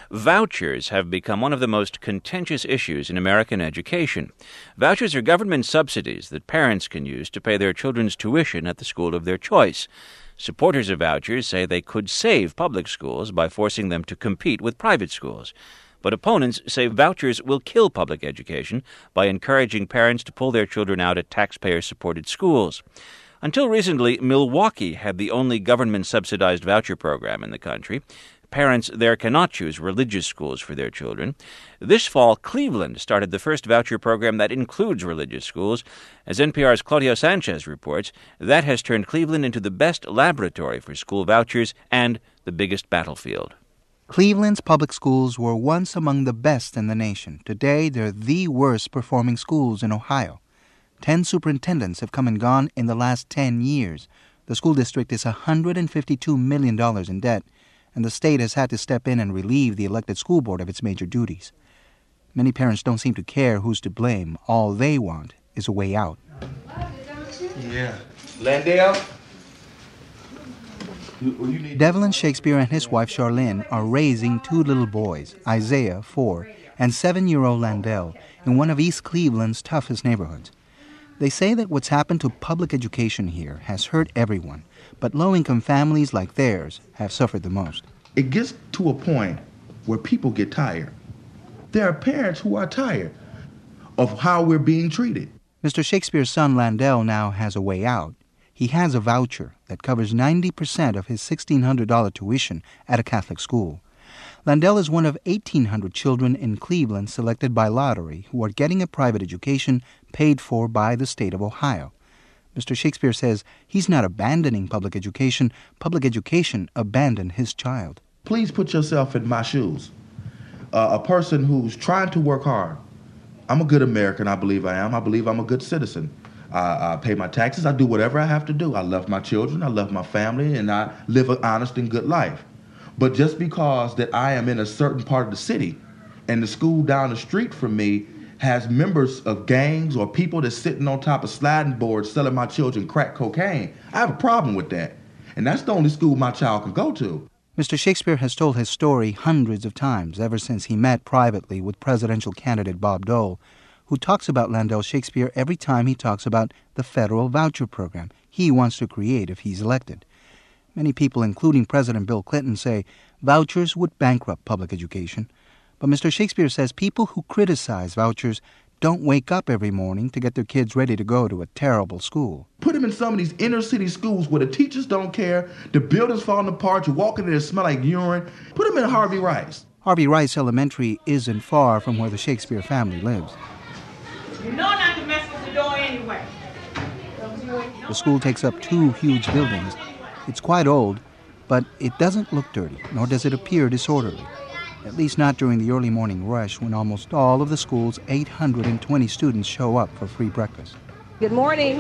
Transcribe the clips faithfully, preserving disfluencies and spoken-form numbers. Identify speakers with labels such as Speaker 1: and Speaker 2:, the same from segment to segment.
Speaker 1: Vouchers have become one of the most contentious issues in American education. Vouchers are government subsidies that parents can use to pay their children's tuition at the school of their choice. Supporters of vouchers say they could save public schools by forcing them to compete with private schools. But opponents say vouchers will kill public education by encouraging parents to pull their children out at taxpayer-supported schools. Until recently, Milwaukee had the only government-subsidized voucher program in the country. Parents there cannot choose religious schools for their children. This fall, Cleveland started the first voucher program that includes religious schools. As N P R's Claudio Sanchez reports, that has turned Cleveland into the best laboratory for school vouchers and the biggest battlefield.
Speaker 2: Cleveland's public schools were once among the best in the nation. Today, they're the worst-performing schools in Ohio. Ten superintendents have come and gone in the last ten years. The school district is one hundred fifty-two million dollars in debt, and the state has had to step in and relieve the elected school board of its major duties. Many parents don't seem to care who's to blame. All they want is a way out.
Speaker 3: Yeah. Landale?
Speaker 2: Devlin Shakespeare and his wife Charlene are raising two little boys, Isaiah, four, and seven-year-old Landell, in one of East Cleveland's toughest neighborhoods. They say that what's happened to public education here has hurt everyone, but low-income families like theirs have suffered the most.
Speaker 3: It gets to a point where people get tired. There are parents who are tired of how we're being treated.
Speaker 2: Mister Shakespeare's son Landell now has a way out. He has a voucher that covers ninety percent of his sixteen hundred dollars tuition at a Catholic school. Landell is one of eighteen hundred children in Cleveland selected by lottery who are getting a private education paid for by the state of Ohio. Mister Shakespeare says he's not abandoning public education. Public education abandoned his child.
Speaker 3: Please put yourself in my shoes. Uh, a person who's trying to work hard. I'm a good American, I believe I am. I believe I'm a good citizen. I, I pay my taxes. I do whatever I have to do. I love my children. I love my family, and I live an honest and good life. But just because that I am in a certain part of the city and the school down the street from me has members of gangs or people that's sitting on top of sliding boards selling my children crack cocaine, I have a problem with that. And that's the only school my child can go to.
Speaker 2: Mister Shakespeare has told his story hundreds of times ever since he met privately with presidential candidate Bob Dole, who talks about Landell Shakespeare every time he talks about the federal voucher program he wants to create if he's elected. Many people, including President Bill Clinton, say vouchers would bankrupt public education. But Mister Shakespeare says people who criticize vouchers don't wake up every morning to get their kids ready to go to a terrible school.
Speaker 3: Put them in some of these inner city schools where the teachers don't care, the buildings falling apart, you walk in there and smell like urine. Put them in Harvey Rice.
Speaker 2: Harvey Rice Elementary isn't far from where the Shakespeare family lives.
Speaker 4: You know not to mess with the door anyway.
Speaker 2: The school takes up two huge buildings. It's quite old, but it doesn't look dirty, nor does it appear disorderly. At least not during the early morning rush when almost all of the school's eight hundred twenty students show up for free breakfast.
Speaker 5: Good morning.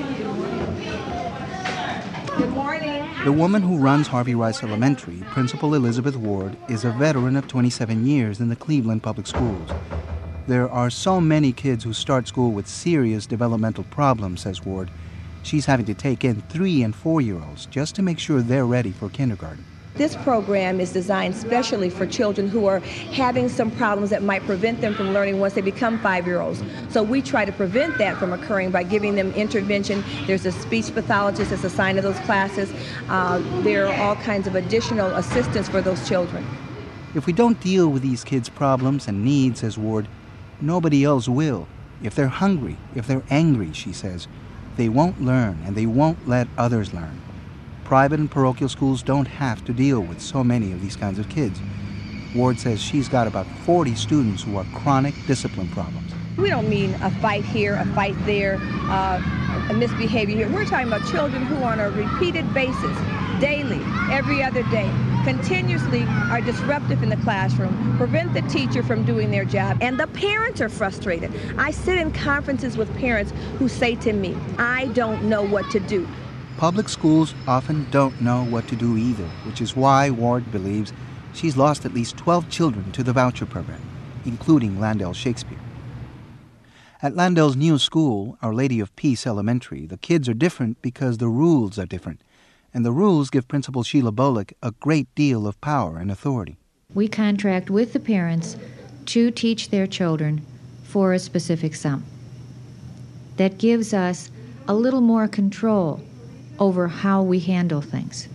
Speaker 5: Good morning.
Speaker 2: The woman who runs Harvey Rice Elementary, Principal Elizabeth Ward, is a veteran of twenty-seven years in the Cleveland Public Schools. There are so many kids who start school with serious developmental problems, says Ward. She's having to take in three- and four-year-olds just to make sure they're ready for kindergarten.
Speaker 5: This program is designed specially for children who are having some problems that might prevent them from learning once they become five-year-olds. So we try to prevent that from occurring by giving them intervention. There's a speech pathologist that's assigned to those classes. Uh, there are all kinds of additional assistance for those children.
Speaker 2: If we don't deal with these kids' problems and needs, says Ward, nobody else will. If they're hungry, if they're angry, she says, they won't learn and they won't let others learn. Private and parochial schools don't have to deal with so many of these kinds of kids. Ward says she's got about forty students who are chronic discipline problems.
Speaker 5: We don't mean a fight here, a fight there, uh, a misbehavior here. We're talking about children who on a repeated basis, daily, every other day, continuously are disruptive in the classroom, prevent the teacher from doing their job, and the parents are frustrated. I sit in conferences with parents who say to me, I don't know what to do.
Speaker 2: Public schools often don't know what to do either, which is why Ward believes she's lost at least twelve children to the voucher program, including Landell Shakespeare. At Landell's new school, Our Lady of Peace Elementary, the kids are different because the rules are different, and the rules give Principal Sheila Bullock a great deal of power and authority.
Speaker 6: we contract with the parents to teach their children for a specific sum. That gives us a little more control over how we handle things.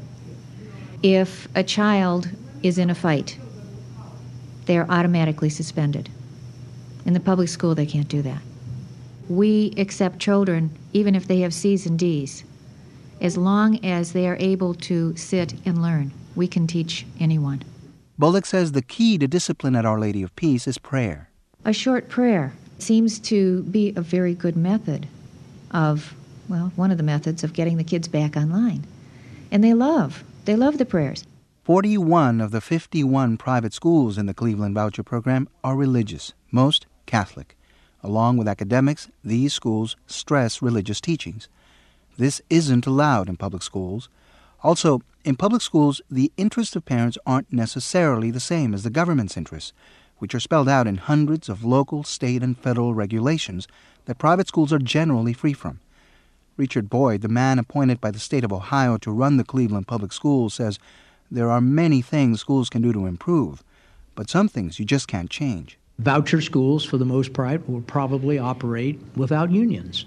Speaker 6: If a child is in a fight, they are automatically suspended. In the public school, they can't do that. We accept children, even if they have C's and D's, as long as they are able to sit and learn. We can teach anyone.
Speaker 2: Bullock says the key to discipline at Our Lady of Peace is prayer.
Speaker 6: A short prayer seems to be a very good method of, well, one of the methods of getting the kids back online. And they love, they love the prayers.
Speaker 2: forty-one of the fifty-one private schools in the Cleveland Voucher Program are religious, most Catholic. Along with academics, these schools stress religious teachings. This isn't allowed in public schools. Also, in public schools, the interests of parents aren't necessarily the same as the government's interests, which are spelled out in hundreds of local, state, and federal regulations that private schools are generally free from. Richard Boyd, the man appointed by the state of Ohio to run the Cleveland Public Schools, says there are many things schools can do to improve, but some things you just can't change.
Speaker 7: Voucher schools, for the most part, will probably operate without unions.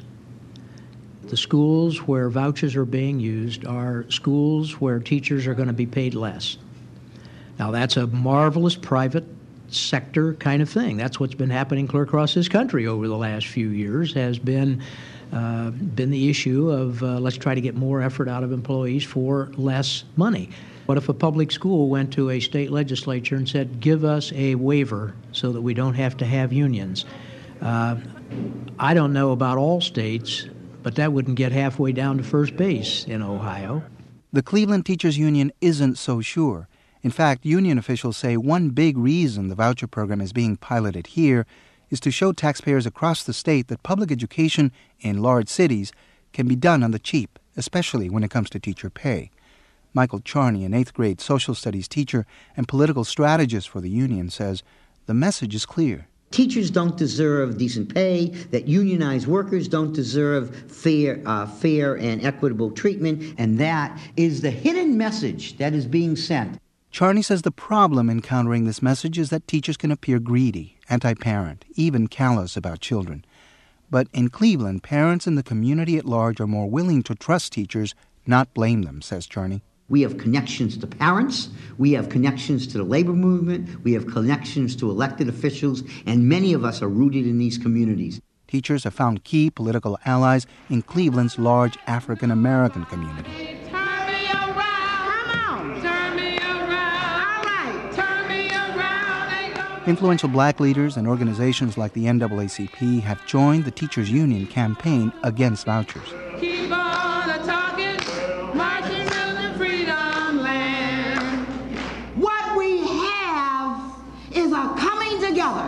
Speaker 7: The schools where vouchers are being used are schools where teachers are going to be paid less. Now, that's a marvelous private sector kind of thing. That's what's been happening clear across this country over the last few years, has been uh, been the issue of uh, let's try to get more effort out of employees for less money. What if a public school went to a state legislature and said, give us a waiver so that we don't have to have unions? Uh, I don't know about all states, but that wouldn't get halfway down to first base in Ohio.
Speaker 2: The Cleveland Teachers Union isn't so sure. In fact, union officials say one big reason the voucher program is being piloted here is to show taxpayers across the state that public education in large cities can be done on the cheap, especially when it comes to teacher pay. Michael Charney, an eighth grade social studies teacher and political strategist for the union, says the message is clear.
Speaker 8: Teachers don't deserve decent pay, that unionized workers don't deserve fair, uh, fair and equitable treatment, and that is the hidden message that is being sent.
Speaker 2: Charney says the problem in countering this message is that teachers can appear greedy, anti-parent, even callous about children. But in Cleveland, parents and the community at large are more willing to trust teachers, not blame them, says Charney.
Speaker 8: We have connections to parents, we have connections to the labor movement, we have connections to elected officials, and many of us are rooted in these communities.
Speaker 2: Teachers have found key political allies in Cleveland's large African-American community.
Speaker 4: Turn me around. Come on. Turn me around. All right. Turn me around.
Speaker 2: Influential black leaders and organizations like the N double A C P have joined the Teachers Union campaign against vouchers.
Speaker 4: Keep on a talking, marching to the freedom land.
Speaker 9: What we have is a coming together.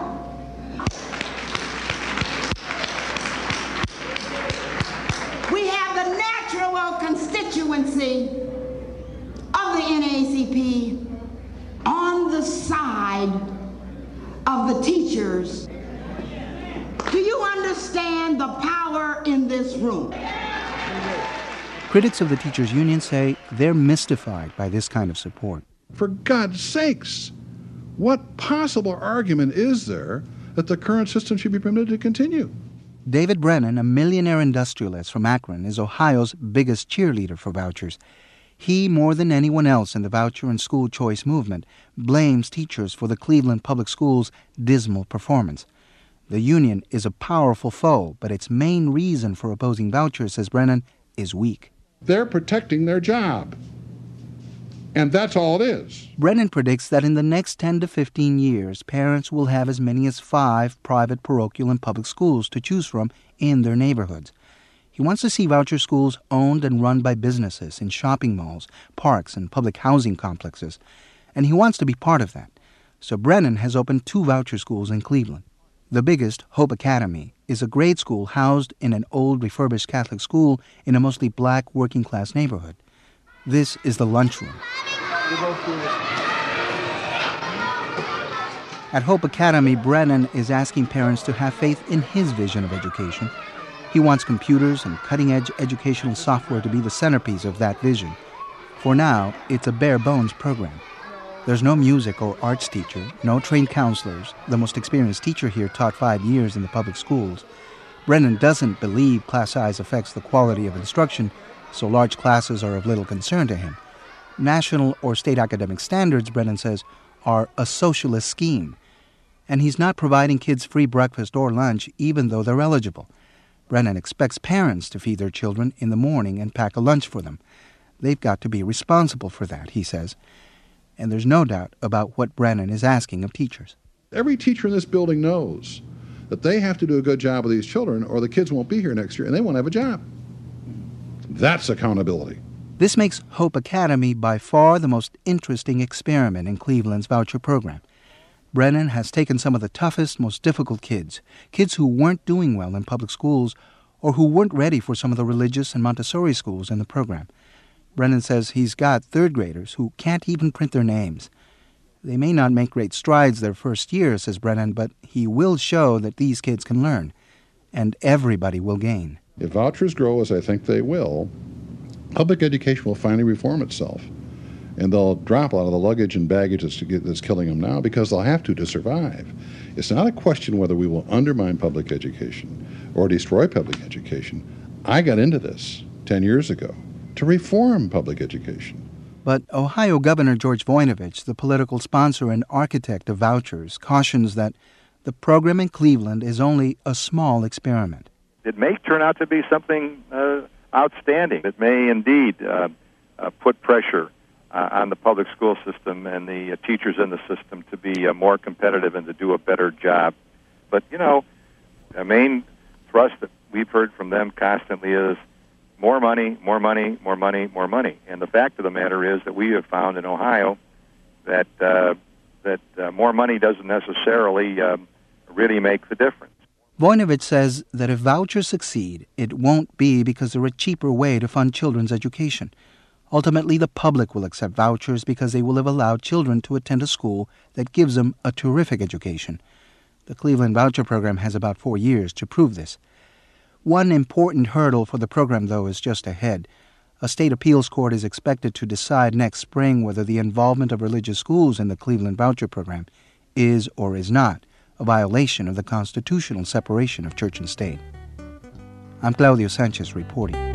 Speaker 9: We have the natural constituency of the N double A C P on the side of the teachers. Do you understand the power in this room?
Speaker 2: Critics of the Teachers Union say they're mystified by this kind of support.
Speaker 10: For God's sakes, what possible argument is there that the current system should be permitted to continue?
Speaker 2: David Brennan, a millionaire industrialist from Akron, is Ohio's biggest cheerleader for vouchers. He, more than anyone else in the voucher and school choice movement, blames teachers for the Cleveland Public Schools' dismal performance. The union is a powerful foe, but its main reason for opposing vouchers, says Brennan, is weak.
Speaker 10: They're protecting their job. And that's all it is.
Speaker 2: Brennan predicts that in the next ten to fifteen years, parents will have as many as five private, parochial, and public schools to choose from in their neighborhoods. He wants to see voucher schools owned and run by businesses in shopping malls, parks, and public housing complexes. And he wants to be part of that. So Brennan has opened two voucher schools in Cleveland. The biggest, Hope Academy, is a grade school housed in an old refurbished Catholic school in a mostly black working-class neighborhood. This is the lunchroom. At Hope Academy, Brennan is asking parents to have faith in his vision of education. He wants computers and cutting-edge educational software to be the centerpiece of that vision. For now, it's a bare-bones program. There's no music or arts teacher, no trained counselors. The most experienced teacher here taught five years in the public schools. Brennan doesn't believe class size affects the quality of instruction, so large classes are of little concern to him. National or state academic standards, Brennan says, are a socialist scheme. And he's not providing kids free breakfast or lunch, even though they're eligible. Brennan expects parents to feed their children in the morning and pack a lunch for them. They've got to be responsible for that, he says. And there's no doubt about what Brennan is asking of teachers.
Speaker 10: Every teacher in this building knows that they have to do a good job with these children or the kids won't be here next year and they won't have a job. That's accountability.
Speaker 2: This makes Hope Academy by far the most interesting experiment in Cleveland's voucher program. Brennan has taken some of the toughest, most difficult kids, kids who weren't doing well in public schools or who weren't ready for some of the religious and Montessori schools in the program. Brennan says he's got third graders who can't even print their names. They may not make great strides their first year, says Brennan, but he will show that these kids can learn, and everybody will gain.
Speaker 10: If vouchers grow, as I think they will, public education will finally reform itself. And they'll drop a lot of the luggage and baggage that's, that's killing them now because they'll have to to survive. It's not a question whether we will undermine public education or destroy public education. I got into this ten years ago to reform public education.
Speaker 2: But Ohio Governor George Voinovich, the political sponsor and architect of vouchers, cautions that the program in Cleveland is only a small experiment.
Speaker 11: It may turn out to be something uh, outstanding. It may indeed uh, uh, put pressure uh, on the public school system and the uh, teachers in the system to be uh, more competitive and to do a better job. But, you know, the main thrust that we've heard from them constantly is more money, more money, more money, more money. And the fact of the matter is that we have found in Ohio that uh, that uh, more money doesn't necessarily uh, really make the difference.
Speaker 2: Voinovich says that if vouchers succeed, it won't be because they're a cheaper way to fund children's education. Ultimately, the public will accept vouchers because they will have allowed children to attend a school that gives them a terrific education. The Cleveland Voucher Program has about four years to prove this. One important hurdle for the program, though, is just ahead. A state appeals court is expected to decide next spring whether the involvement of religious schools in the Cleveland Voucher Program is or is not a violation of the constitutional separation of church and state. I'm Claudio Sanchez reporting.